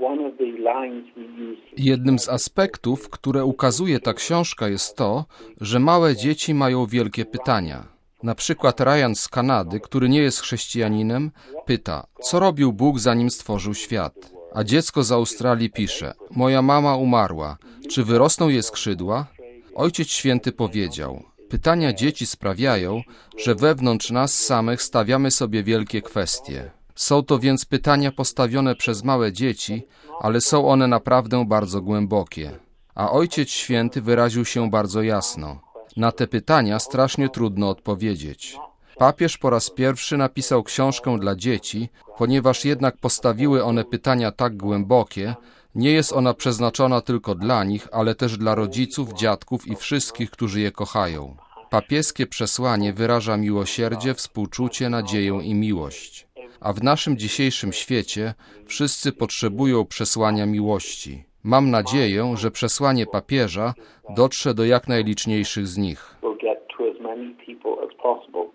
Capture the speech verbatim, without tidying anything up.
Jednym z aspektów, które ukazuje ta książka, jest to, że małe dzieci mają wielkie pytania. Na przykład Ryan z Kanady, który nie jest chrześcijaninem, pyta, co robił Bóg, zanim stworzył świat? A dziecko z Australii pisze, moja mama umarła, czy wyrosną jej skrzydła? Ojciec Święty powiedział, pytania dzieci sprawiają, że wewnątrz nas samych stawiamy sobie wielkie kwestie. Są to więc pytania postawione przez małe dzieci, ale są one naprawdę bardzo głębokie. A Ojciec Święty wyraził się bardzo jasno. Na te pytania strasznie trudno odpowiedzieć. Papież po raz pierwszy napisał książkę dla dzieci, ponieważ jednak postawiły one pytania tak głębokie, nie jest ona przeznaczona tylko dla nich, ale też dla rodziców, dziadków i wszystkich, którzy je kochają. Papieskie przesłanie wyraża miłosierdzie, współczucie, nadzieję i miłość. A w naszym dzisiejszym świecie wszyscy potrzebują przesłania miłości. Mam nadzieję, że przesłanie papieża dotrze do jak najliczniejszych z nich.